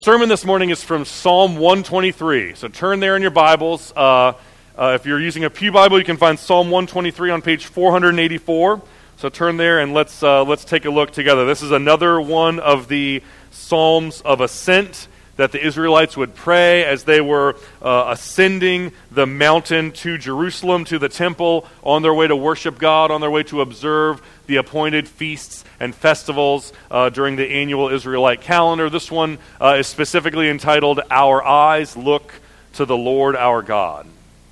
Sermon this morning is from Psalm 123. So turn there in your Bibles. If you're using a Pew Bible, you can find Psalm 123 on page 484. So turn there and let's take a look together. This is another one of the Psalms of Ascent that the Israelites would pray as they were ascending the mountain to Jerusalem, to the temple, on their way to worship God, on their way to observe the appointed feasts and festivals during the annual Israelite calendar. This one is specifically entitled, Our Eyes Look to the Lord Our God.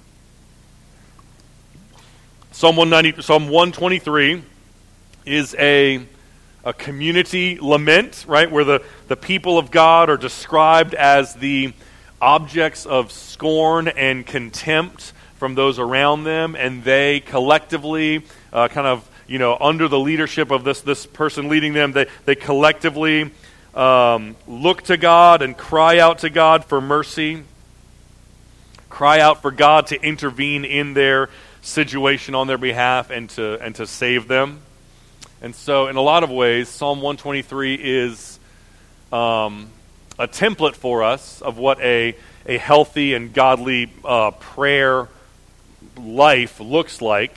Psalm 123 is a community lament, right, where the people of God are described as the objects of scorn and contempt from those around them, and they collectively under the leadership of this person leading them, they collectively look to God and cry out to God for mercy, cry out for God to intervene in their situation on their behalf and to save them. And so, in a lot of ways, Psalm 123 is a template for us of what a healthy and godly prayer life looks like.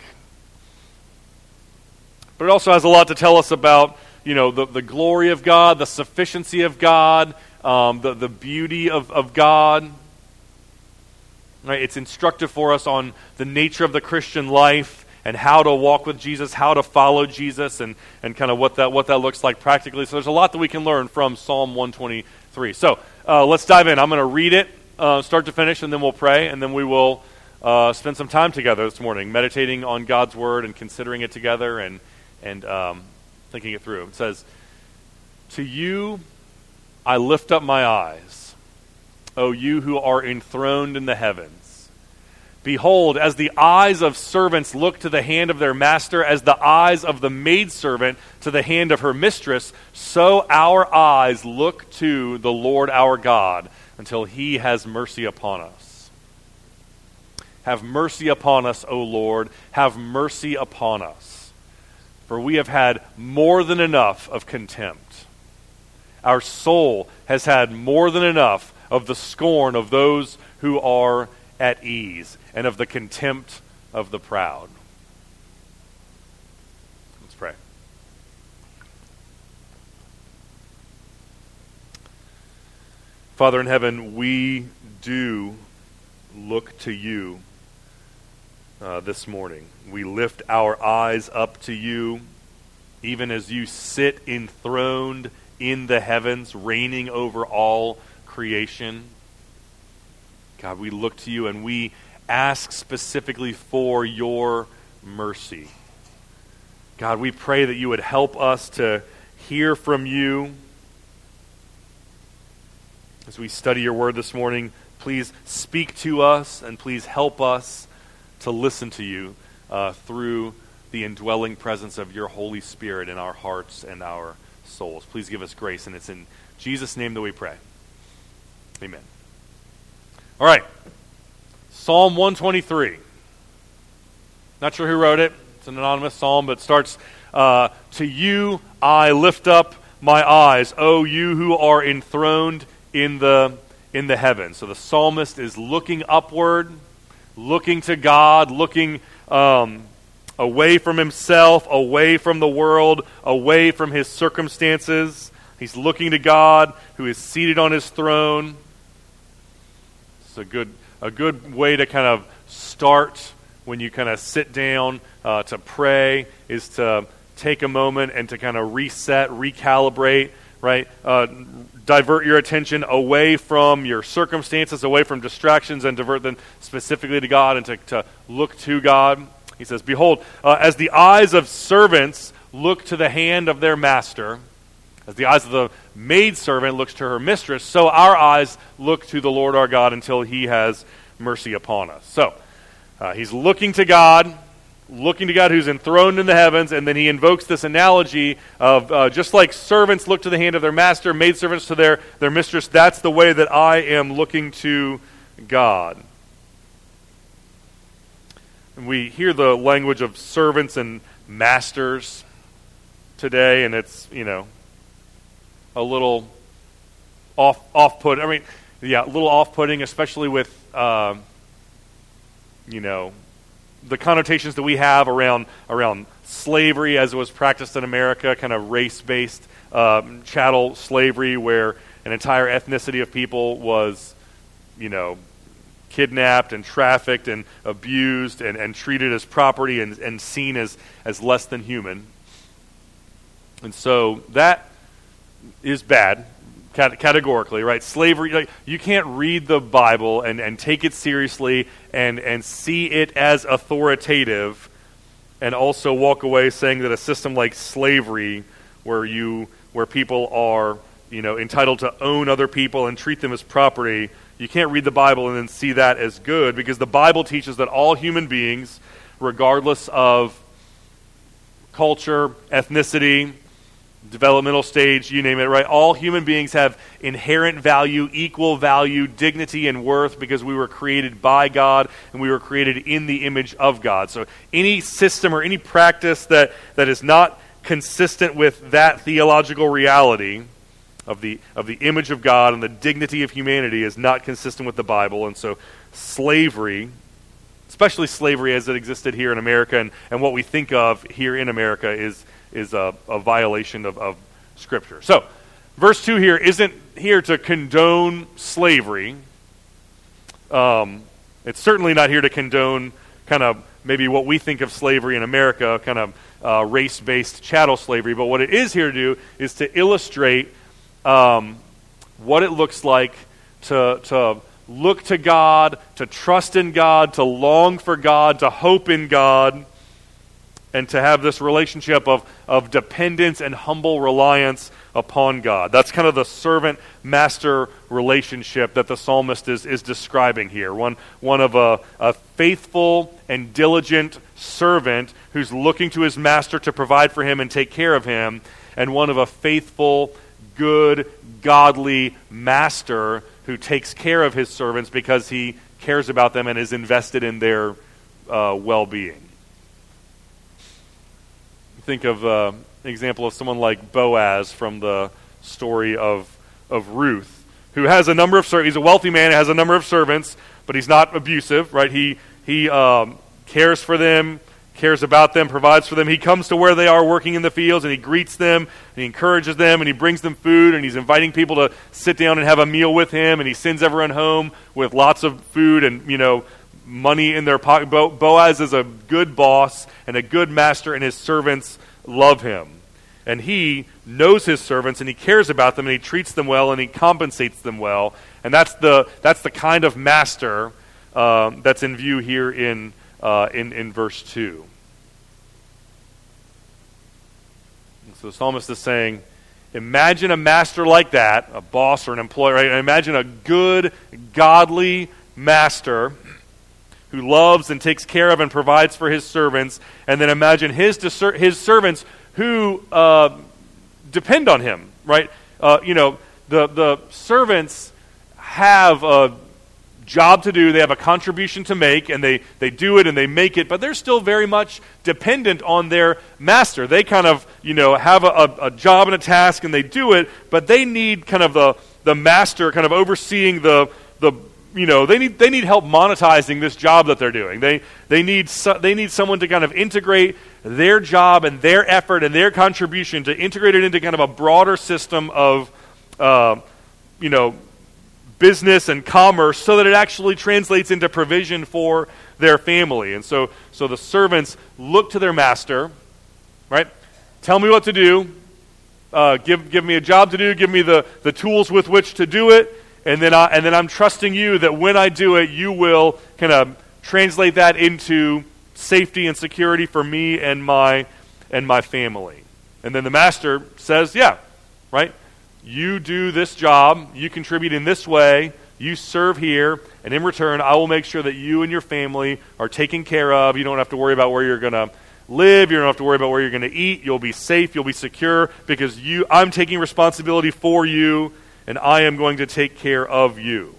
But it also has a lot to tell us about, the glory of God, the sufficiency of God, the beauty of God. Right? It's instructive for us on the nature of the Christian life and how to walk with Jesus, how to follow Jesus, and kind of what that looks like practically. So there's a lot that we can learn from Psalm 123. So let's dive in. I'm going to read it start to finish, and then we'll pray, and then we will spend some time together this morning, meditating on God's Word and considering it together and thinking it through. It says, "To you I lift up my eyes, O you who are enthroned in the heavens. Behold, as the eyes of servants look to the hand of their master, as the eyes of the maidservant to the hand of her mistress, so our eyes look to the Lord our God until he has mercy upon us. Have mercy upon us, O Lord, have mercy upon us. For we have had more than enough of contempt. Our soul has had more than enough of the scorn of those who are at ease, and of the contempt of the proud." Let's pray. Father in heaven, we do look to you this morning. We lift our eyes up to you, even as you sit enthroned in the heavens, reigning over all creation. God, we look to you and we ask specifically for your mercy. God, we pray that you would help us to hear from you. As we study your word this morning, please speak to us and please help us to listen to you through the indwelling presence of your Holy Spirit in our hearts and our souls. Please give us grace, and it's in Jesus' name that we pray. Amen. All right, Psalm 123. Not sure who wrote it. It's an anonymous psalm, but it starts, "To you I lift up my eyes, O you who are enthroned in the heavens." So the psalmist is looking upward, looking to God, looking away from himself, away from the world, away from his circumstances. He's looking to God, who is seated on his throne. It's a good way to kind of start when you kind of sit down to pray, is to take a moment and to kind of reset, recalibrate, right? Divert your attention away from your circumstances, away from distractions, and divert them specifically to God and to look to God. He says, "Behold, as the eyes of servants look to the hand of their master, as the eyes of the maidservant looks to her mistress, so our eyes look to the Lord our God until he has mercy upon us." So, he's looking to God who's enthroned in the heavens, and then he invokes this analogy of just like servants look to the hand of their master, maidservants to their mistress, that's the way that I am looking to God. And we hear the language of servants and masters today, and it's, a little off-put. I mean, yeah, a little off-putting, especially with, the connotations that we have around slavery as it was practiced in America, kind of race-based chattel slavery, where an entire ethnicity of people was, kidnapped and trafficked and abused and treated as property and seen as less than human. And so that is bad, categorically, right? Slavery, you can't read the Bible and take it seriously and see it as authoritative and also walk away saying that a system like slavery, where people are, entitled to own other people and treat them as property, you can't read the Bible and then see that as good, because the Bible teaches that all human beings, regardless of culture, ethnicity, developmental stage, you name it, right? All human beings have inherent value, equal value, dignity, and worth, because we were created by God and we were created in the image of God. So any system or any practice that is not consistent with that theological reality of the image of God and the dignity of humanity is not consistent with the Bible. And so slavery, especially slavery as it existed here in America and what we think of here in America, is a violation of Scripture. So, verse 2 here isn't here to condone slavery. It's certainly not here to condone kind of maybe what we think of slavery in America, kind of race-based chattel slavery. But what it is here to do is to illustrate what it looks like to look to God, to trust in God, to long for God, to hope in God, and to have this relationship of dependence and humble reliance upon God. That's kind of the servant-master relationship that the psalmist is describing here. One of a faithful and diligent servant who's looking to his master to provide for him and take care of him, and one of a faithful, good, godly master who takes care of his servants because he cares about them and is invested in their well-being. Think of an example of someone like Boaz from the story of Ruth, who has a number of servants. He's a wealthy man, has a number of servants, but he's not abusive, right? He cares for them, cares about them, provides for them. He comes to where they are working in the fields, and he greets them, and he encourages them, and he brings them food, and he's inviting people to sit down and have a meal with him, and he sends everyone home with lots of food and, money in their pocket. Boaz is a good boss and a good master, and his servants love him. And he knows his servants, and he cares about them, and he treats them well, and he compensates them well. And that's the kind of master that's in view here in verse 2. And so the psalmist is saying, imagine a master like that, a boss or an employee, right? Imagine a good, godly master who loves and takes care of and provides for his servants, and then imagine his servants who depend on him, right? The servants have a job to do, they have a contribution to make, and they do it and they make it, but they're still very much dependent on their master. They kind of, have a job and a task, and they do it, but they need kind of the master kind of overseeing they need help monetizing this job that they're doing. They need someone to kind of integrate their job and their effort and their contribution, to integrate it into kind of a broader system of business and commerce, so that it actually translates into provision for their family. And so the servants look to their master, right? Tell me what to do. Give me a job to do. Give me the tools with which to do it. And then I'm trusting you that when I do it, you will kind of translate that into safety and security for me and my family. And then the master says, yeah, right? You do this job, you contribute in this way, you serve here, and in return, I will make sure that you and your family are taken care of. You don't have to worry about where you're going to live. You don't have to worry about where you're going to eat. You'll be safe. You'll be secure because I'm taking responsibility for you, and I am going to take care of you.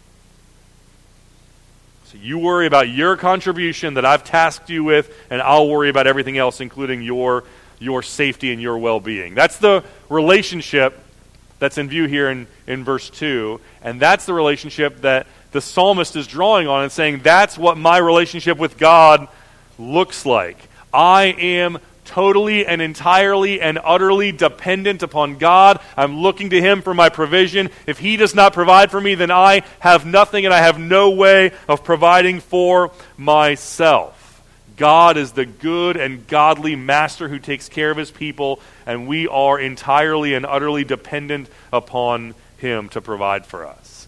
So you worry about your contribution that I've tasked you with, and I'll worry about everything else, including your safety and your well-being. That's the relationship that's in view here in verse 2. And that's the relationship that the psalmist is drawing on and saying, that's what my relationship with God looks like. I am totally and entirely and utterly dependent upon God. I'm looking to Him for my provision. If He does not provide for me, then I have nothing and I have no way of providing for myself. God is the good and godly master who takes care of His people, and we are entirely and utterly dependent upon Him to provide for us.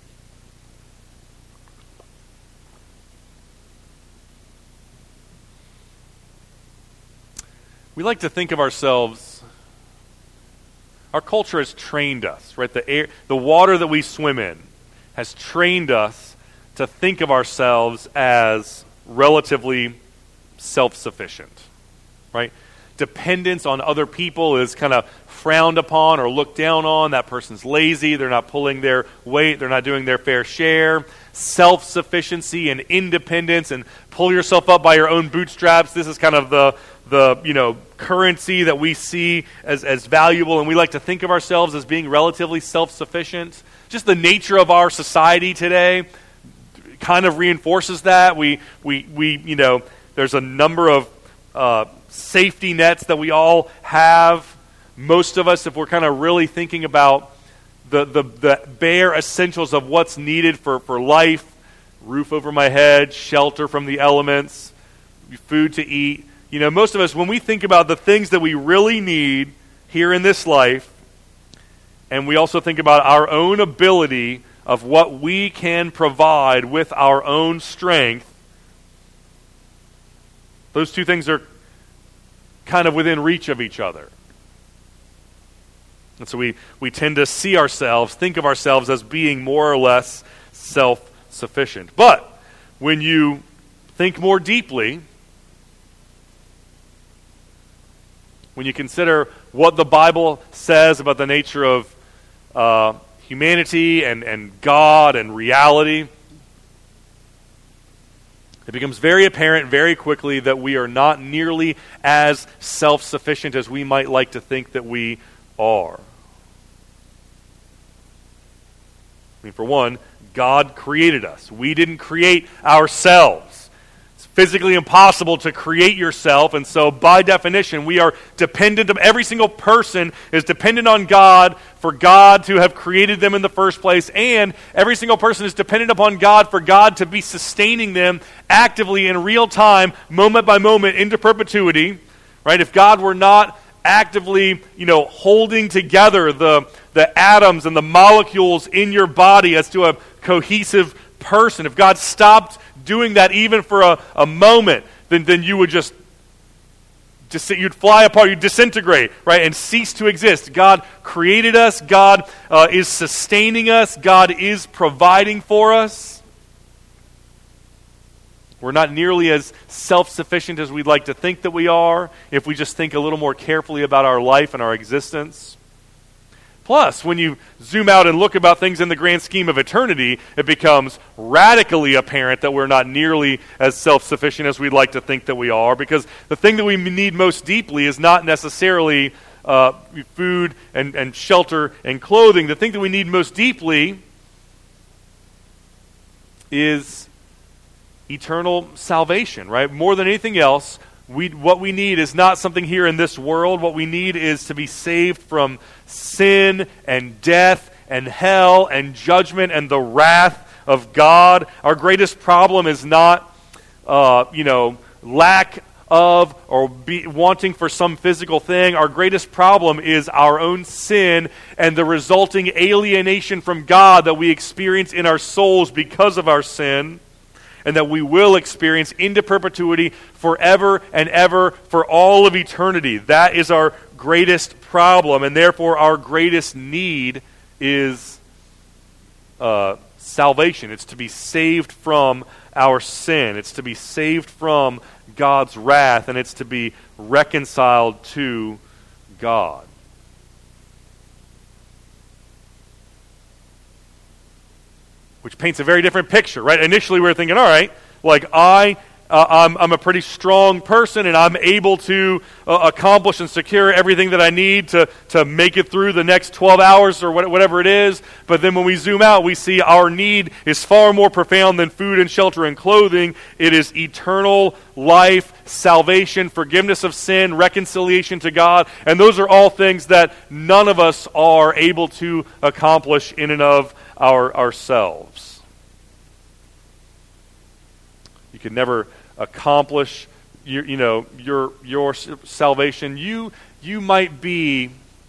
We like to think of ourselves, our culture has trained us, right? The water that we swim in has trained us to think of ourselves as relatively self-sufficient, right? Dependence on other people is kind of frowned upon or looked down on. That person's lazy. They're not pulling their weight. They're not doing their fair share. Self-sufficiency and independence and pull yourself up by your own bootstraps. This is kind of the currency that we see as valuable, and we like to think of ourselves as being relatively self-sufficient. Just the nature of our society today kind of reinforces that. We there's a number of safety nets that we all have. Most of us, if we're kind of really thinking about the bare essentials of what's needed for life, roof over my head, shelter from the elements, food to eat. Most of us, when we think about the things that we really need here in this life, and we also think about our own ability of what we can provide with our own strength, those two things are kind of within reach of each other. And so we tend to see ourselves, think of ourselves as being more or less self-sufficient. But when you think more deeply, when you consider what the Bible says about the nature of humanity and God and reality, it becomes very apparent very quickly that we are not nearly as self-sufficient as we might like to think that we are. For one, God created us. We didn't create ourselves. It's physically impossible to create yourself, and so by definition, we are dependent of every single person is dependent on God for God to have created them in the first place, and every single person is dependent upon God for God to be sustaining them actively in real time, moment by moment, into perpetuity. Right? If God were not actively, holding together the atoms and the molecules in your body as to a cohesive person, if God stopped doing that even for a moment, then you would you'd fly apart, you'd disintegrate, right, and cease to exist. God created us. God is sustaining us. God is providing for us. We're not nearly as self-sufficient as we'd like to think that we are if we just think a little more carefully about our life and our existence. Plus, when you zoom out and look about things in the grand scheme of eternity, it becomes radically apparent that we're not nearly as self-sufficient as we'd like to think that we are, because the thing that we need most deeply is not necessarily food and shelter and clothing. The thing that we need most deeply is eternal salvation, right? More than anything else, what we need is not something here in this world. What we need is to be saved from sin and death and hell and judgment and the wrath of God. Our greatest problem is not, lack of or wanting for some physical thing. Our greatest problem is our own sin and the resulting alienation from God that we experience in our souls because of our sin, and that we will experience into perpetuity forever and ever for all of eternity. That is our greatest problem, and therefore our greatest need is salvation. It's to be saved from our sin. It's to be saved from God's wrath, and it's to be reconciled to God. Which paints a very different picture, right? Initially we were thinking, all right, I I'm a pretty strong person and I'm able to accomplish and secure everything that I need to make it through the next 12 hours or whatever it is. But then when we zoom out, we see our need is far more profound than food and shelter and clothing. It is eternal life, salvation, forgiveness of sin, reconciliation to God. And those are all things that none of us are able to accomplish in and of ourselves. You can never accomplish your salvation. You might be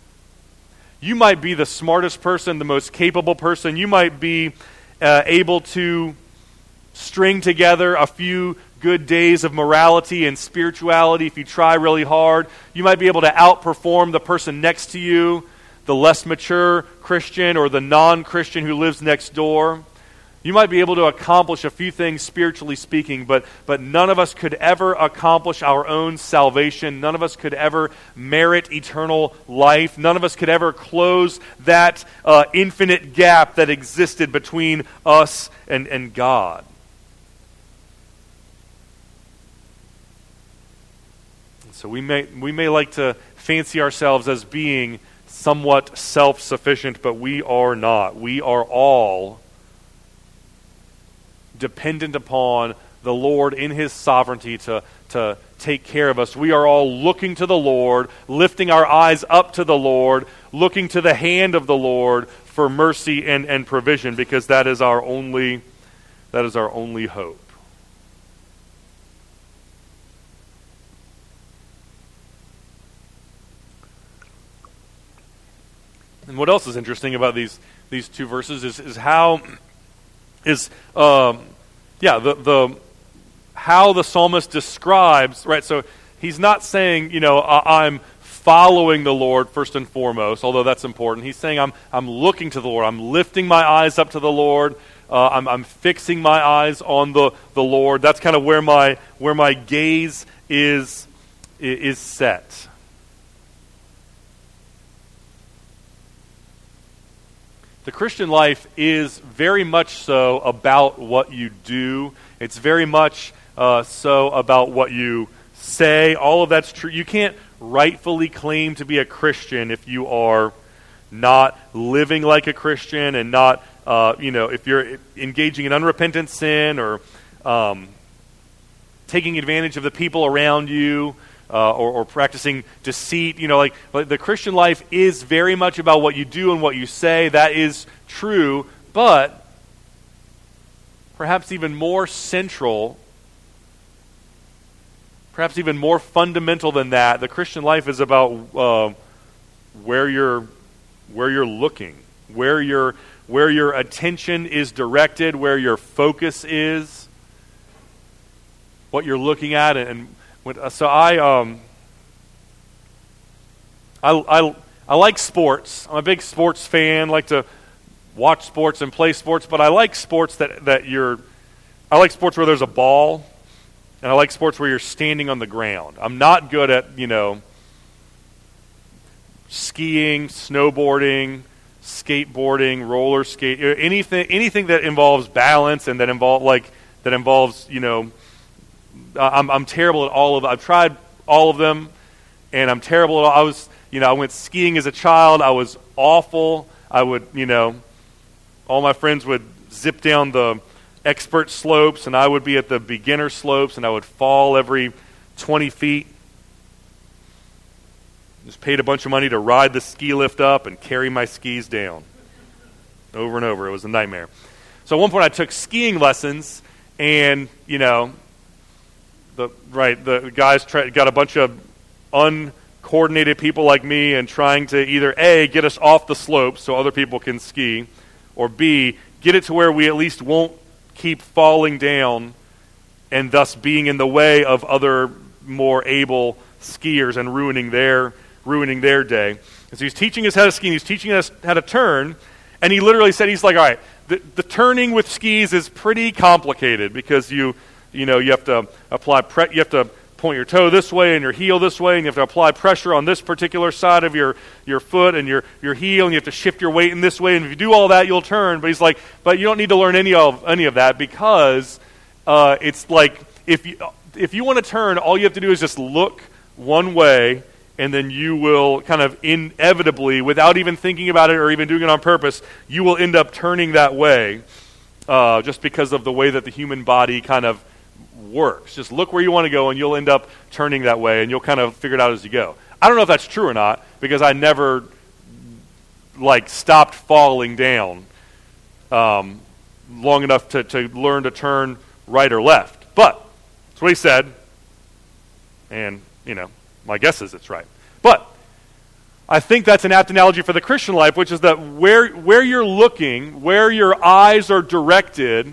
the smartest person, the most capable person. You might be able to string together a few good days of morality and spirituality if you try really hard. You might be able to outperform the person next to you, the less mature Christian or the non-Christian who lives next door. You might be able to accomplish a few things spiritually speaking, but none of us could ever accomplish our own salvation. None of us could ever merit eternal life. None of us could ever close that infinite gap that existed between us and God. So we may like to fancy ourselves as being somewhat self-sufficient, but we are not. We are all dependent upon the Lord in His sovereignty to take care of us. We are all looking to the Lord, lifting our eyes up to the Lord, looking to the hand of the Lord for mercy and provision, because that is our only hope. And what else is interesting about these two verses is how how the psalmist describes, right? So he's not saying, I'm following the Lord first and foremost, although that's important. He's saying I'm looking to the Lord. I'm lifting my eyes up to the Lord. I'm fixing my eyes on the Lord. That's kind of where my gaze is set. The Christian life is very much so about what you do. It's very much so about what you say. All of that's true. You can't rightfully claim to be a Christian if you are not living like a Christian and not, if you're engaging in unrepentant sin or taking advantage of the people around you. Or practicing deceit, like the Christian life is very much about what you do and what you say. That is true, but perhaps even more central, perhaps even more fundamental than that, the Christian life is about where you're looking, where your attention is directed, where your focus is, what you're looking at, and so I like sports. I'm a big sports fan. Like to watch sports and play sports, but I like sports I like sports where there's a ball, and I like sports where you're standing on the ground. I'm not good at skiing, snowboarding, skateboarding, roller skate, anything that involves balance and that involves I'm terrible at all of them. I've tried all of them, and I'm terrible at all. I went skiing as a child. I was awful. I would, all my friends would zip down the expert slopes, and I would be at the beginner slopes, and I would fall every 20 feet. Just paid a bunch of money to ride the ski lift up and carry my skis down over and over. It was a nightmare. So at one point I took skiing lessons, and, the guys got a bunch of uncoordinated people like me and trying to either A, get us off the slopes so other people can ski, or B, get it to where we at least won't keep falling down and thus being in the way of other more able skiers and ruining their day. And so he's teaching us how to ski, and he's teaching us how to turn, and he literally said, all right, the turning with skis is pretty complicated because you have to you have to point your toe this way and your heel this way, and you have to apply pressure on this particular side of your foot and your heel, and you have to shift your weight in this way, and if you do all that, you'll turn. But he's like, but you don't need to learn any of that because it's like if you want to turn, all you have to do is just look one way, and then you will kind of inevitably, without even thinking about it or even doing it on purpose, you will end up turning that way just because of the way that the human body kind of works. Just look where you want to go, and you'll end up turning that way, and you'll kind of figure it out as you go. I don't know if that's true or not, because I never stopped falling down long enough to learn to turn right or left. But that's what he said, and my guess is it's right. But I think that's an apt analogy for the Christian life, which is that where you're looking, where your eyes are directed,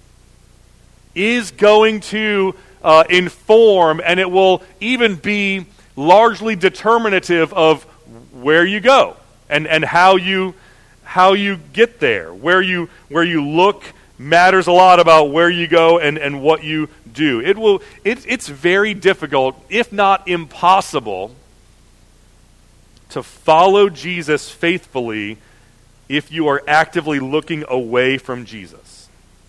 is going to inform, and it will even be largely determinative of where you go and how you get there. Where you look matters a lot about where you go and what you do. It's very difficult, if not impossible, to follow Jesus faithfully if you are actively looking away from Jesus.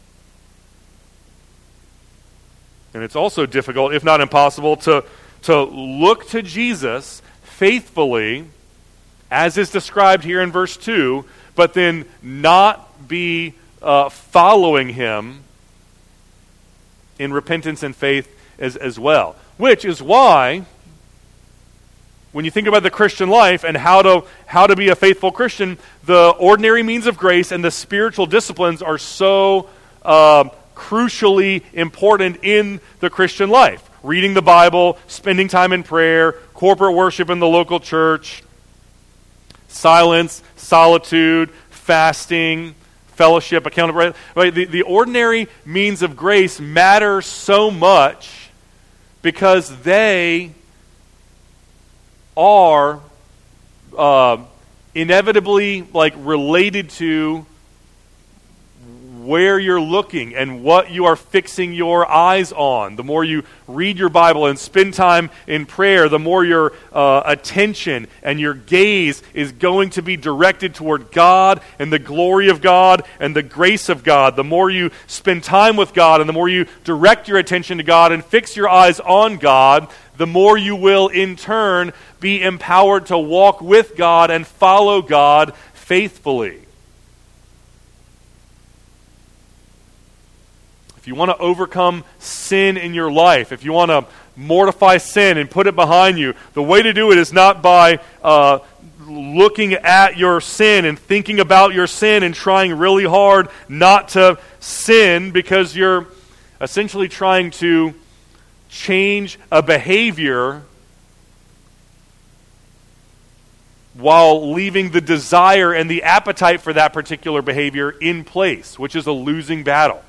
And it's also difficult, if not impossible, to look to Jesus faithfully, as is described here in verse 2, but then not be following him in repentance and faith as well. Which is why, when you think about the Christian life and how to be a faithful Christian, the ordinary means of grace and the spiritual disciplines are so crucially important in the Christian life. Reading the Bible, spending time in prayer, corporate worship in the local church, silence, solitude, fasting, fellowship, accountability. Right? The ordinary means of grace matter so much because they are inevitably related to where you're looking and what you are fixing your eyes on. The more you read your Bible and spend time in prayer, the more your attention and your gaze is going to be directed toward God and the glory of God and the grace of God. The more you spend time with God and the more you direct your attention to God and fix your eyes on God, the more you will in turn be empowered to walk with God and follow God faithfully. If you want to overcome sin in your life, if you want to mortify sin and put it behind you, the way to do it is not by looking at your sin and thinking about your sin and trying really hard not to sin, because you're essentially trying to change a behavior while leaving the desire and the appetite for that particular behavior in place, which is a losing battle.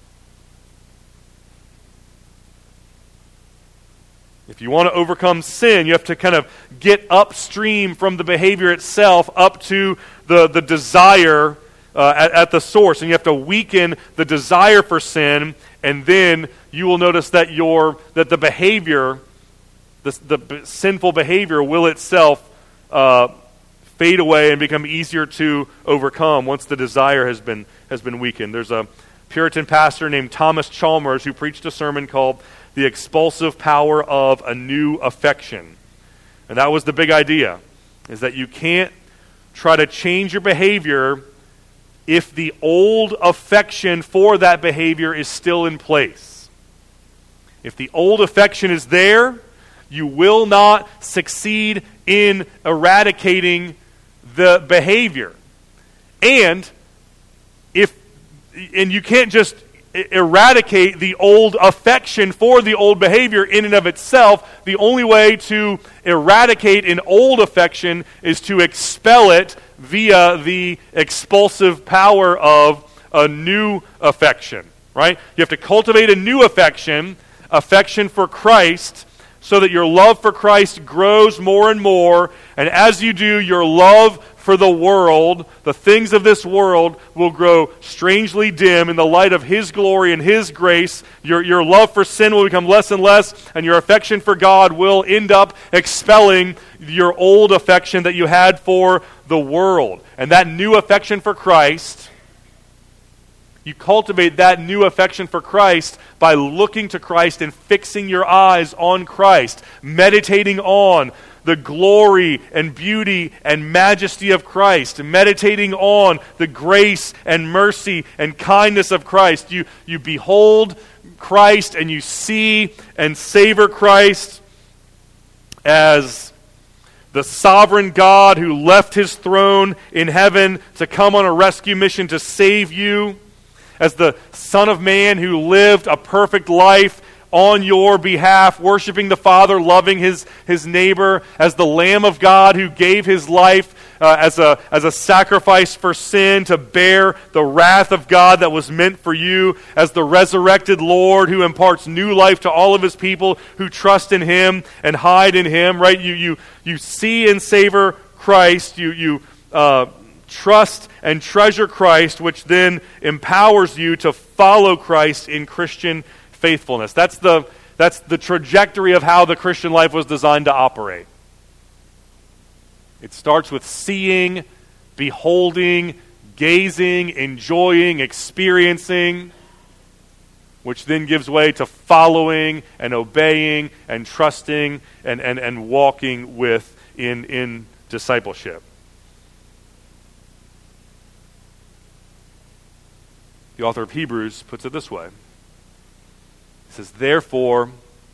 If you want to overcome sin, you have to kind of get upstream from the behavior itself up to the desire at the source. And you have to weaken the desire for sin, and then you will notice that the behavior, the sinful behavior will itself fade away and become easier to overcome once the desire has been weakened. There's a Puritan pastor named Thomas Chalmers who preached a sermon called The Expulsive Power of a New Affection. And that was the big idea, is that you can't try to change your behavior if the old affection for that behavior is still in place. If the old affection is there, you will not succeed in eradicating the behavior. And you can't just eradicate the old affection for the old behavior in and of itself. The only way to eradicate an old affection is to expel it via the expulsive power of a new affection, right? You have to cultivate a new affection for Christ, so that your love for Christ grows more and more, and as you do, your love for the world, the things of this world, will grow strangely dim in the light of His glory and His grace. Your love for sin will become less and less, and your affection for God will end up expelling your old affection that you had for the world. And that new affection for Christ You cultivate that new affection for Christ by looking to Christ and fixing your eyes on Christ, meditating on the glory and beauty and majesty of Christ, meditating on the grace and mercy and kindness of Christ. You behold Christ and you see and savor Christ as the sovereign God who left his throne in heaven to come on a rescue mission to save you, as the Son of Man who lived a perfect life on your behalf, worshiping the Father, loving his neighbor, as the Lamb of God who gave his life as a sacrifice for sin to bear the wrath of God that was meant for you, as the resurrected Lord who imparts new life to all of his people who trust in him and hide in him, right? You see and savor Christ, you trust and treasure Christ, which then empowers you to follow Christ in Christian faithfulness. That's the trajectory of how the Christian life was designed to operate. It starts with seeing, beholding, gazing, enjoying, experiencing, which then gives way to following and obeying and trusting and walking with in discipleship. The author of Hebrews puts it this way. He says, therefore,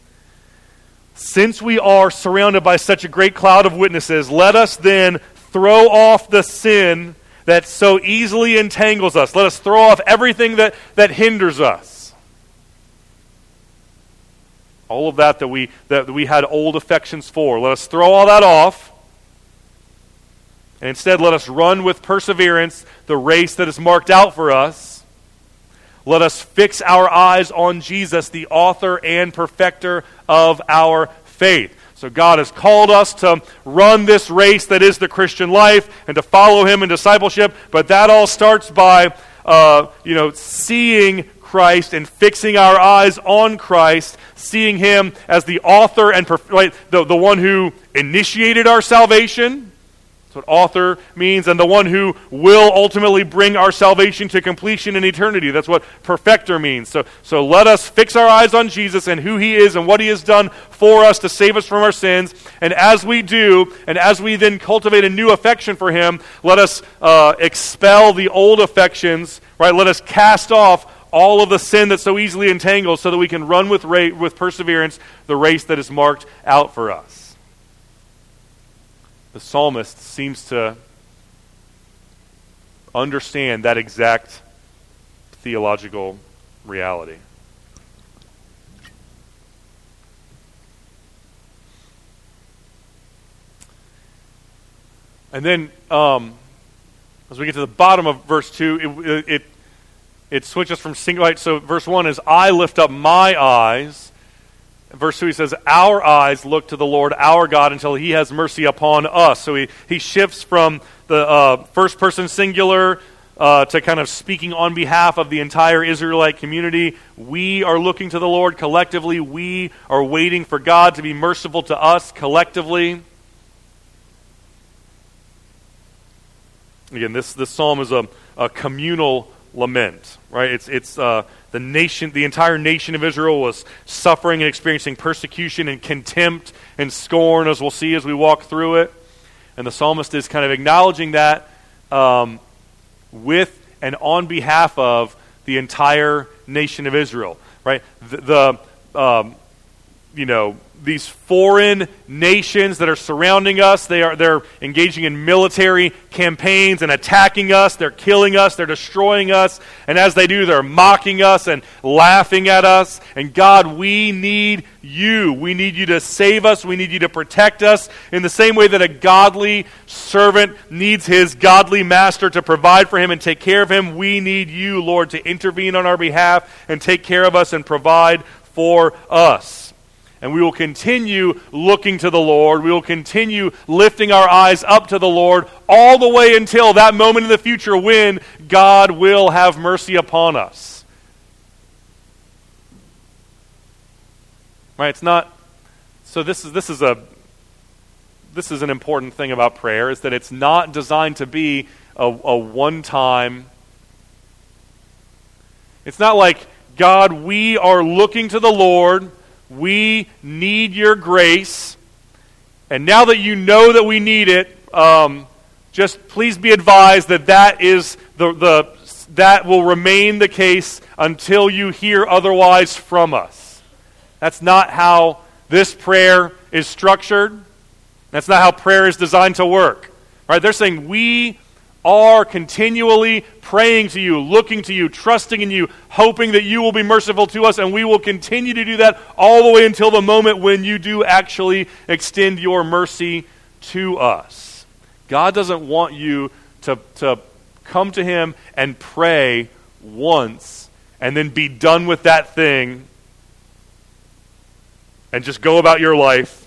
since we are surrounded by such a great cloud of witnesses, let us then throw off the sin that so easily entangles us. Let us throw off everything that hinders us. All of that we had old affections for. Let us throw all that off. And instead, let us run with perseverance the race that is marked out for us. Let us fix our eyes on Jesus, the author and perfecter of our faith. So God has called us to run this race that is the Christian life and to follow him in discipleship, but that all starts by seeing Christ and fixing our eyes on Christ, seeing him as the author and the one who initiated our salvation. That's what author means, and the one who will ultimately bring our salvation to completion in eternity. That's what perfecter means. So let us fix our eyes on Jesus and who he is and what he has done for us to save us from our sins. And as we do, and as we then cultivate a new affection for him, let us expel the old affections, right? Let us cast off all of the sin that so easily entangles so that we can run with perseverance the race that is marked out for us. The psalmist seems to understand that exact theological reality. And then, as we get to the bottom of verse 2, it switches from single. So verse 1 is, I lift up my eyes. Verse 2, he says, our eyes look to the Lord our God until he has mercy upon us. So he shifts from the first person singular to kind of speaking on behalf of the entire Israelite community. We are looking to the Lord collectively. We are waiting for God to be merciful to us collectively. Again, this psalm is a communal lament, right? It's the nation, the entire nation of Israel was suffering and experiencing persecution and contempt and scorn, as we'll see as we walk through it. And the psalmist is kind of acknowledging that with and on behalf of the entire nation of Israel, right? These foreign nations that are surrounding us, they're engaging in military campaigns and attacking us. They're killing us. They're destroying us. And as they do, they're mocking us and laughing at us. And God, we need you. We need you to save us. We need you to protect us in the same way that a godly servant needs his godly master to provide for him and take care of him. We need you, Lord, to intervene on our behalf and take care of us and provide for us. And we will continue looking to the Lord. We will continue lifting our eyes up to the Lord all the way until that moment in the future when God will have mercy upon us. Right? It's not. So this is an important thing about prayer, is that it's not designed to be a one-time It's not like, God, we are looking to the Lord. We need your grace. And now that you know that we need it, just please be advised that that is that will remain the case until you hear otherwise from us. That's not how this prayer is structured. That's not how prayer is designed to work. Right? They're saying we are continually praying to you, looking to you, trusting in you, hoping that you will be merciful to us, and we will continue to do that all the way until the moment when you do actually extend your mercy to us. God doesn't want you to come to him and pray once and then be done with that thing and just go about your life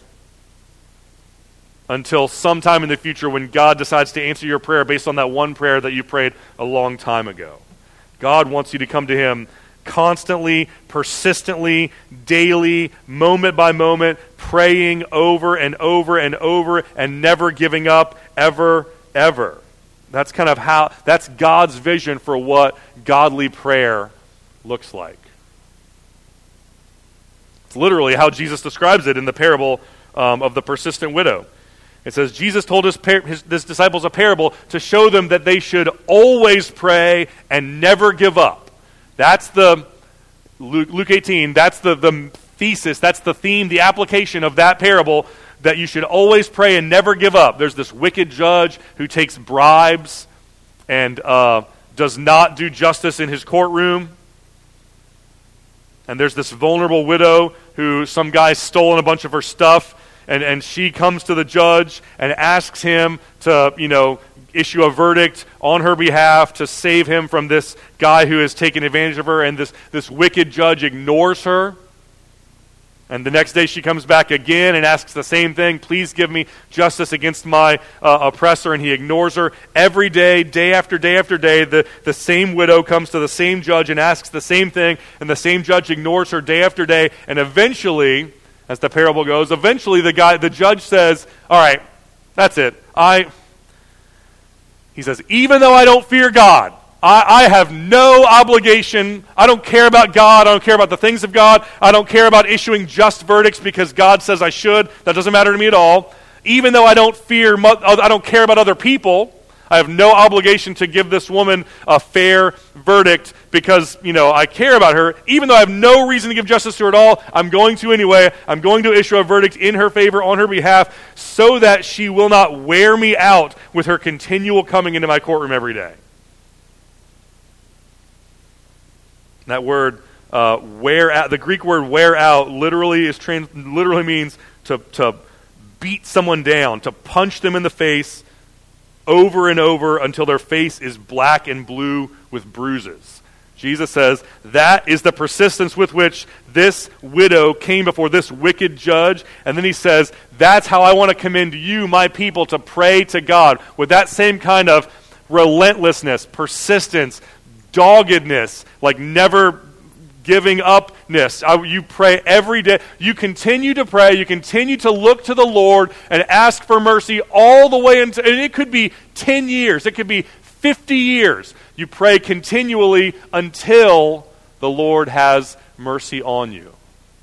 until sometime in the future when God decides to answer your prayer based on that one prayer that you prayed a long time ago. God wants you to come to him constantly, persistently, daily, moment by moment, praying over and over and over and never giving up, ever, ever. That's that's God's vision for what godly prayer looks like. It's literally how Jesus describes it in the parable of the persistent widow. It says, Jesus told his disciples a parable to show them that they should always pray and never give up. That's the, Luke 18, that's the thesis, that's the theme, the application of that parable, that you should always pray and never give up. There's this wicked judge who takes bribes and does not do justice in his courtroom. And there's this vulnerable widow who some guy's stolen a bunch of her stuff, and she comes to the judge and asks him to, issue a verdict on her behalf to save him from this guy who has taken advantage of her, and this wicked judge ignores her. And the next day she comes back again and asks the same thing, please give me justice against my oppressor, and he ignores her. Every day, day after day after day, the same widow comes to the same judge and asks the same thing, and the same judge ignores her day after day, and eventually, as the parable goes, the judge says, all right, that's it. He says, even though I don't fear God, I have no obligation. I don't care about God. I don't care about the things of God. I don't care about issuing just verdicts because God says I should. That doesn't matter to me at all. Even though I don't care about other people, I have no obligation to give this woman a fair verdict because, I care about her. Even though I have no reason to give justice to her at all, I'm going to anyway. I'm going to issue a verdict in her favor, on her behalf, so that she will not wear me out with her continual coming into my courtroom every day. That word, wear out, the Greek word wear out literally means to beat someone down, to punch them in the face over and over until their face is black and blue with bruises. Jesus says that is the persistence with which this widow came before this wicked judge. And then he says, that's how I want to commend you, my people, to pray to God with that same kind of relentlessness, persistence, doggedness, like never giving upness. You pray every day. You continue to pray. You continue to look to the Lord and ask for mercy all the way into, and it could be 10 years. It could be 50 years. You pray continually until the Lord has mercy on you.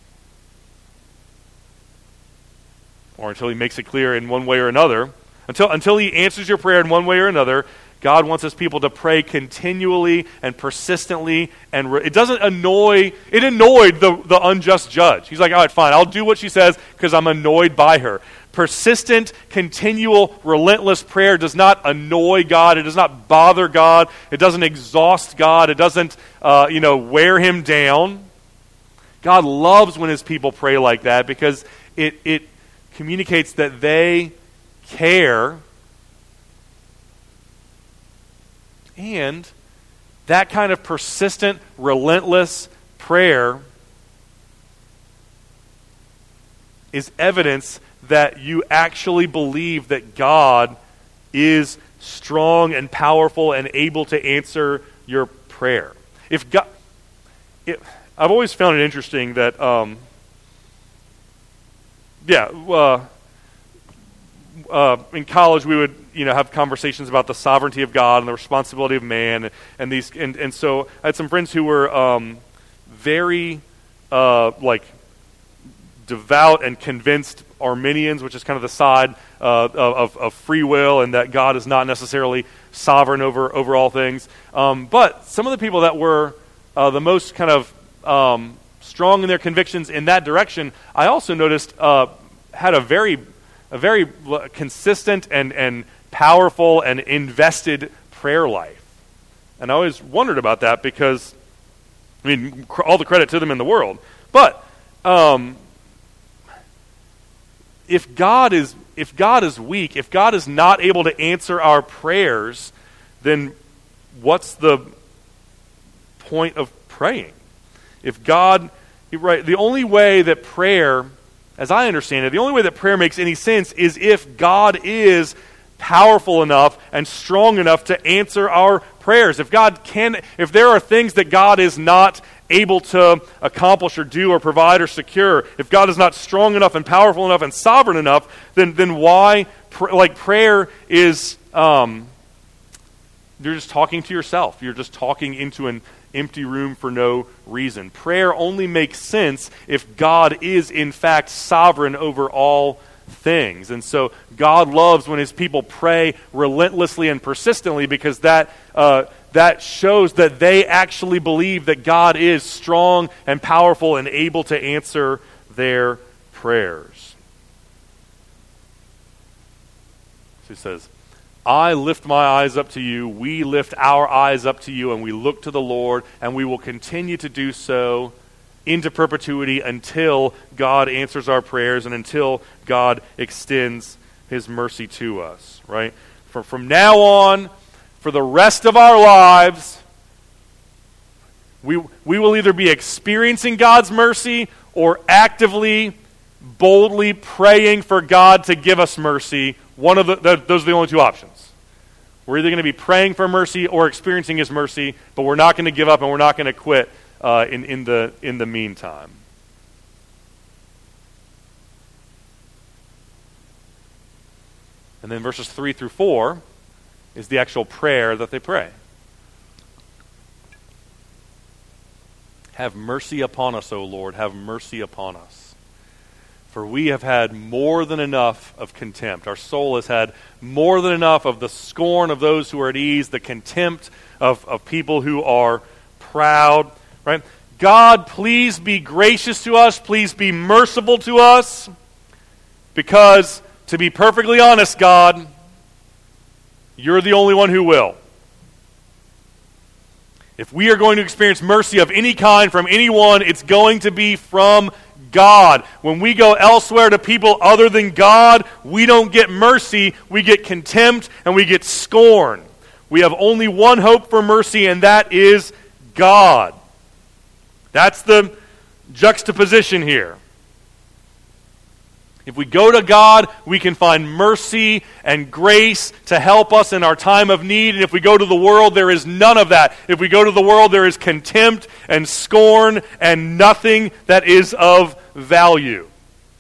Or until he makes it clear in one way or another. Until he answers your prayer in one way or another. God wants his people to pray continually and persistently, and it annoyed the unjust judge. He's like, all right, fine, I'll do what she says because I'm annoyed by her. Persistent, continual, relentless prayer does not annoy God. It does not bother God. It doesn't exhaust God. It doesn't, wear him down. God loves when his people pray like that because it communicates that they care. And that kind of persistent, relentless prayer is evidence that you actually believe that God is strong and powerful and able to answer your prayer. I've always found it interesting that, in college we would have conversations about the sovereignty of God and the responsibility of man, and so I had some friends who were very devout and convinced Arminians, which is kind of the side of free will and that God is not necessarily sovereign over all things. But some of the people that were the most kind of strong in their convictions in that direction, I also noticed had a very consistent and powerful and invested prayer life. And I always wondered about that because, all the credit to them in the world. But if God is weak, if God is not able to answer our prayers, then what's the point of praying? If God, the only way that prayer, as I understand it, the only way that prayer makes any sense is if God is powerful enough and strong enough to answer our prayers. If there are things that God is not able to accomplish or do or provide or secure, if God is not strong enough and powerful enough and sovereign enough, then why, prayer is, you're just talking to yourself. You're just talking into an empty room for no reason. Prayer only makes sense if God is in fact sovereign over all things. And so God loves when his people pray relentlessly and persistently, because that shows that they actually believe that God is strong and powerful and able to answer their prayers. So he says, I lift my eyes up to you, we lift our eyes up to you, and we look to the Lord, and we will continue to do so into perpetuity until God answers our prayers and until God extends his mercy to us, right? From now on, for the rest of our lives, we will either be experiencing God's mercy or actively, boldly praying for God to give us mercy. Those are the only two options. We're either going to be praying for mercy or experiencing his mercy, but we're not going to give up and we're not going to quit in the meantime. And then verses 3 through 4 is the actual prayer that they pray. Have mercy upon us, O Lord, have mercy upon us. For we have had more than enough of contempt. Our soul has had more than enough of the scorn of those who are at ease, the contempt of people who are proud. Right? God, please be gracious to us. Please be merciful to us. Because, to be perfectly honest, God, you're the only one who will. If we are going to experience mercy of any kind from anyone, it's going to be from God. When we go elsewhere to people other than God, we don't get mercy, we get contempt and we get scorn. We have only one hope for mercy, and that is God. That's the juxtaposition here. If we go to God, we can find mercy and grace to help us in our time of need. And if we go to the world, there is none of that. If we go to the world, there is contempt and scorn and nothing that is of value.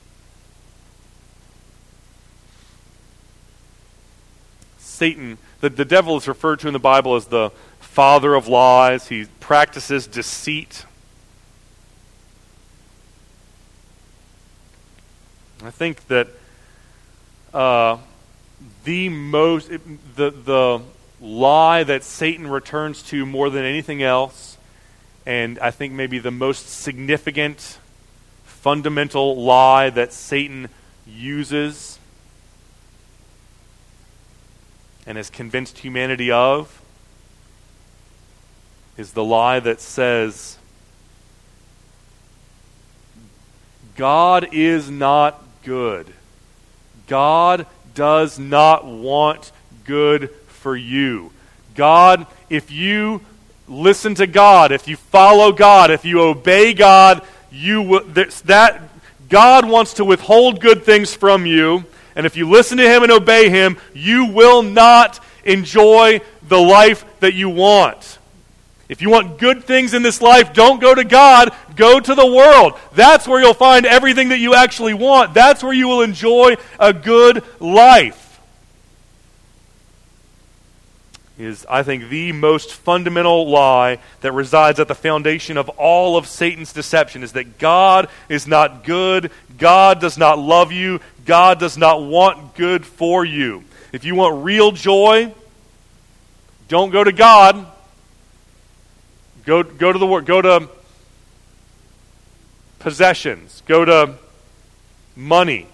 Satan, the devil is referred to in the Bible as the father of lies. He practices deceit. I think that the lie that Satan returns to more than anything else, and I think maybe the most significant, fundamental lie that Satan uses and has convinced humanity of, is the lie that says, God is not good. God does not want good for you. God, if you listen to God, if you follow God, if you obey God, God wants to withhold good things from you, and if you listen to him and obey him, you will not enjoy the life that you want. If you want good things in this life, don't go to God, go to the world. That's where you'll find everything that you actually want. That's where you will enjoy a good life. Is, I think, the most fundamental lie that resides at the foundation of all of Satan's deception is that God is not good, God does not love you, God does not want good for you. If you want real joy, don't go to God. Go to the world. Go to possessions. Go to money.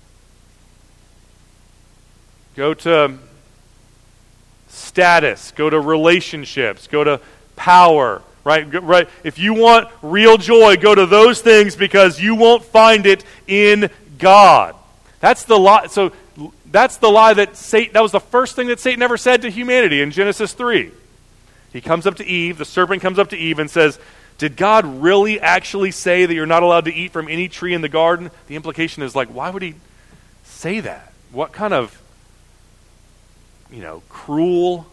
Go to status. Go to relationships. Go to power. Right? If you want real joy, go to those things because you won't find it in God. That's the lie. So that's the lie that Satan. That was the first thing that Satan ever said to humanity in Genesis 3. He comes up to Eve, the serpent comes up to Eve and says, did God really actually say that you're not allowed to eat from any tree in the garden? The implication is like, why would he say that? What kind of, cruel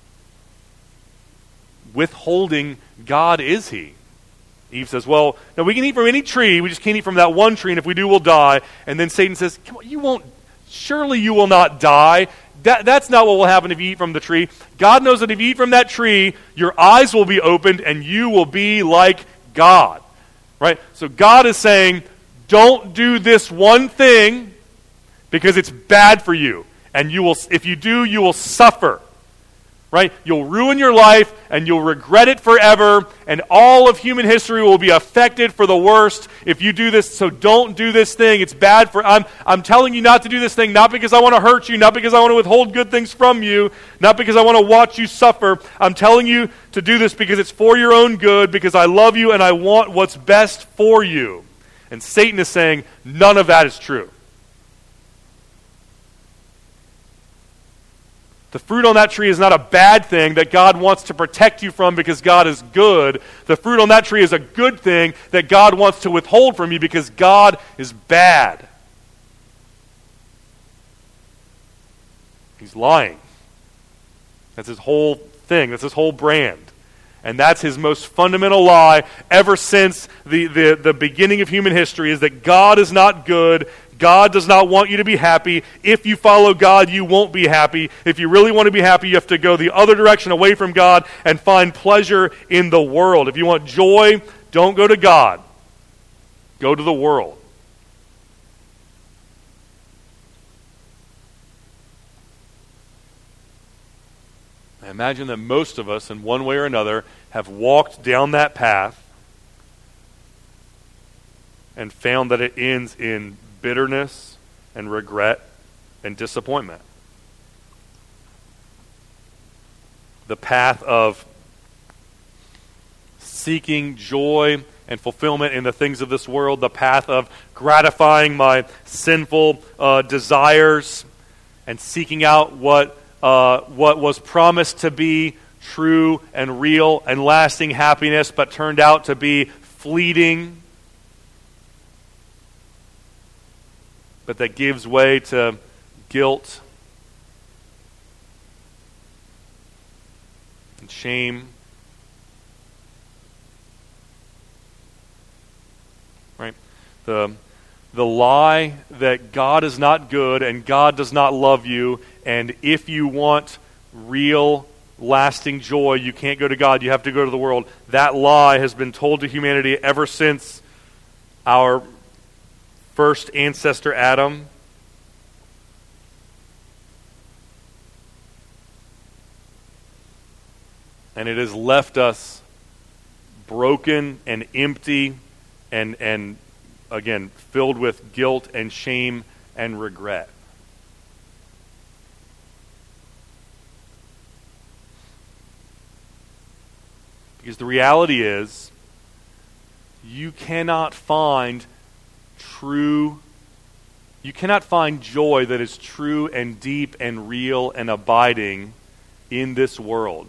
withholding God is he? Eve says, well, no, we can eat from any tree, we just can't eat from that one tree, and if we do, we'll die. And then Satan says, come on, surely you will not die. That's not what will happen if you eat from the tree. God knows that if you eat from that tree, your eyes will be opened and you will be like God. Right? So God is saying, don't do this one thing because it's bad for you. And if you do, you will suffer. Right? You'll ruin your life and you'll regret it forever, and all of human history will be affected for the worst if you do this. So don't do this thing. It's bad for I'm telling you not to do this thing, not because I want to hurt you, not because I want to withhold good things from you, not because I want to watch you suffer. I'm telling you to do this because it's for your own good, because I love you and I want what's best for you. And Satan is saying none of that is true. The fruit on that tree is not a bad thing that God wants to protect you from because God is good. The fruit on that tree is a good thing that God wants to withhold from you because God is bad. He's lying. That's his whole thing. That's his whole brand. And that's his most fundamental lie ever since the beginning of human history, is that God is not good. God does not want you to be happy. If you follow God, you won't be happy. If you really want to be happy, you have to go the other direction, away from God, and find pleasure in the world. If you want joy, don't go to God. Go to the world. I imagine that most of us, in one way or another, have walked down that path and found that it ends in bitterness and regret and disappointment. The path of seeking joy and fulfillment in the things of this world, the path of gratifying my sinful desires and seeking out what was promised to be true and real and lasting happiness, but turned out to be fleeting, but that gives way to guilt and shame. Right? The lie that God is not good and God does not love you, and if you want real, lasting joy, you can't go to God, you have to go to the world. That lie has been told to humanity ever since our first ancestor, Adam. And it has left us broken and empty and again, filled with guilt and shame and regret. Because the reality is, you cannot find joy that is true and deep and real and abiding in this world.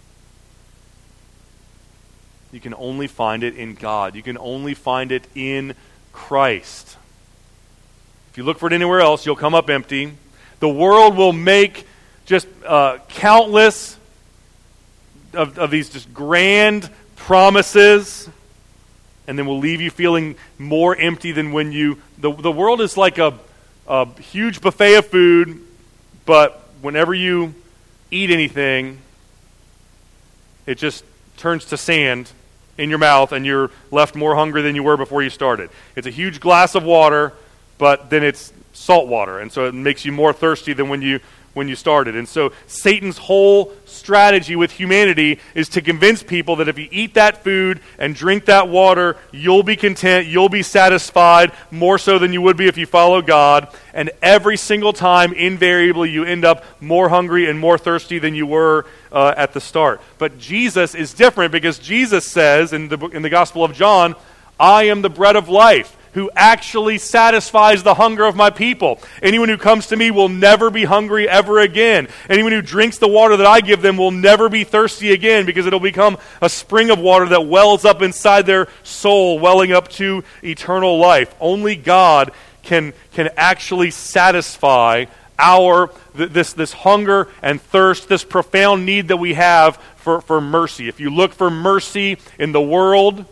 You can only find it in God. You can only find it in Christ. If you look for it anywhere else, you'll come up empty. The world will make just countless of these just grand promises, and then will leave you feeling more empty than when the world is like a huge buffet of food, but whenever you eat anything, it just turns to sand in your mouth, and you're left more hungry than you were before you started. It's a huge glass of water, but then it's salt water, and so it makes you more thirsty than when you started. And so Satan's whole strategy with humanity is to convince people that if you eat that food and drink that water, you'll be content, you'll be satisfied, more so than you would be if you follow God. And every single time, invariably, you end up more hungry and more thirsty than you were at the start. But Jesus is different, because Jesus says in the Gospel of John, I am the bread of life, who actually satisfies the hunger of my people. Anyone who comes to me will never be hungry ever again. Anyone who drinks the water that I give them will never be thirsty again, because it'll become a spring of water that wells up inside their soul, welling up to eternal life. Only God can actually satisfy this hunger and thirst, this profound need that we have for mercy. If you look for mercy in the world,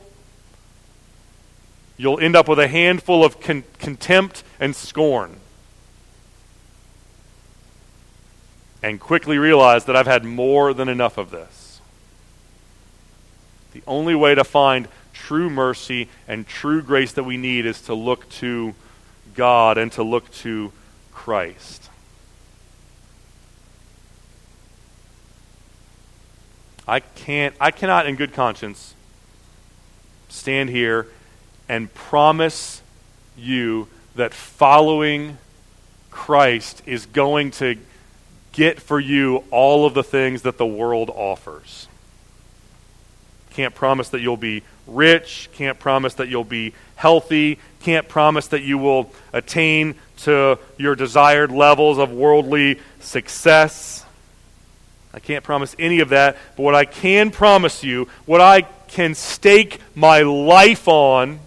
you'll end up with a handful of contempt and scorn. And quickly realize that I've had more than enough of this. The only way to find true mercy and true grace that we need is to look to God and to look to Christ. I cannot in good conscience stand here and promise you that following Christ is going to get for you all of the things that the world offers. Can't promise that you'll be rich, can't promise that you'll be healthy, can't promise that you will attain to your desired levels of worldly success. I can't promise any of that, but what I can promise you, what I can stake my life on,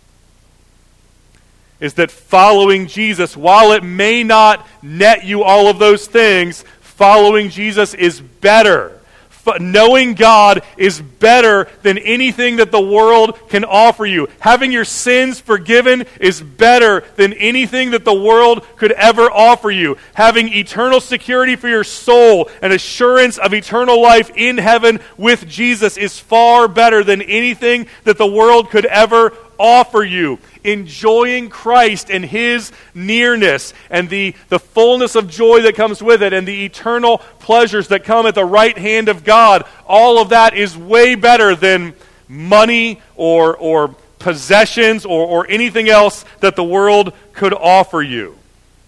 is that following Jesus, while it may not net you all of those things, following Jesus is better. Knowing God is better than anything that the world can offer you. Having your sins forgiven is better than anything that the world could ever offer you. Having eternal security for your soul and assurance of eternal life in heaven with Jesus is far better than anything that the world could ever offer you. Enjoying Christ and His nearness and the fullness of joy that comes with it and the eternal pleasures that come at the right hand of God, all of that is way better than money or possessions or anything else that the world could offer you.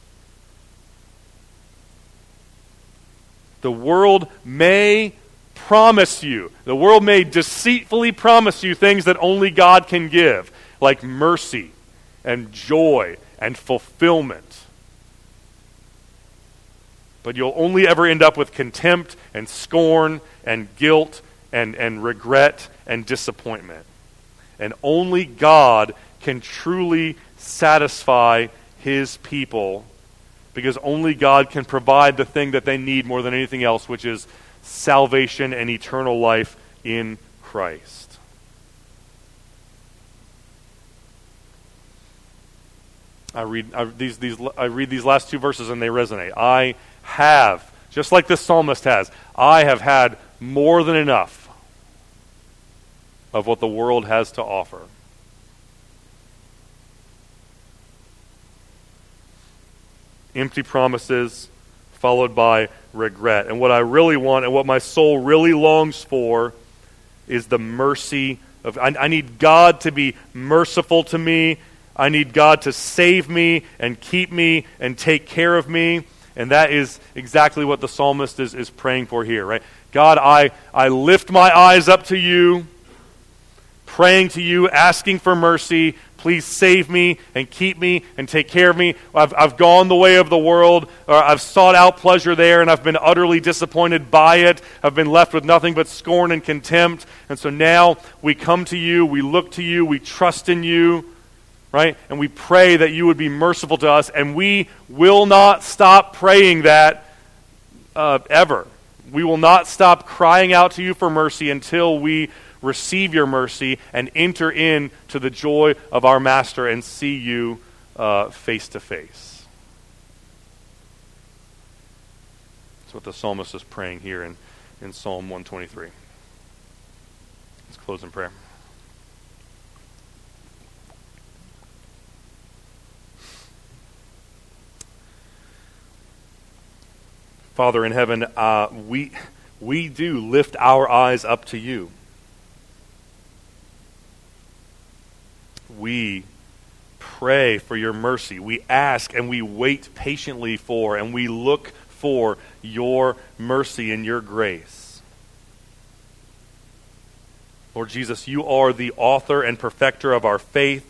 The world may promise you, the world may deceitfully promise you things that only God can give, like mercy and joy and fulfillment. But you'll only ever end up with contempt and scorn and guilt and regret and disappointment. And only God can truly satisfy His people, because only God can provide the thing that they need more than anything else, which is salvation and eternal life in Christ. I read these last two verses and they resonate. I have, just like this psalmist has, I have had more than enough of what the world has to offer. Empty promises followed by regret. And what I really want and what my soul really longs for is the mercy of... I need God to be merciful to me. I need God to save me and keep me and take care of me. And that is exactly what the psalmist is praying for here, right? God, I lift my eyes up to you, praying to you, asking for mercy. Please save me and keep me and take care of me. I've gone the way of the world, or I've sought out pleasure there, and I've been utterly disappointed by it. I've been left with nothing but scorn and contempt. And so now we come to you, we look to you, we trust in you, right? And we pray that you would be merciful to us, and we will not stop praying that ever. We will not stop crying out to you for mercy until we receive your mercy and enter into the joy of our Master and see you face to face. That's what the psalmist is praying here in Psalm 123. Let's close in prayer. Father in heaven, we do lift our eyes up to you. We pray for your mercy. We ask and we wait patiently for and we look for your mercy and your grace. Lord Jesus, you are the author and perfecter of our faith.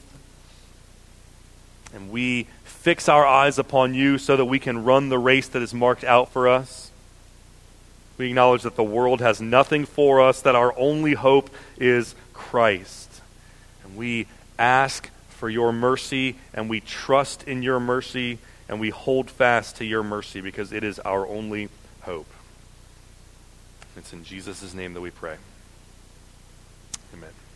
And we fix our eyes upon you so that we can run the race that is marked out for us. We acknowledge that the world has nothing for us, that our only hope is Christ. And we ask for your mercy, and we trust in your mercy, and we hold fast to your mercy because it is our only hope. It's in Jesus' name that we pray. Amen.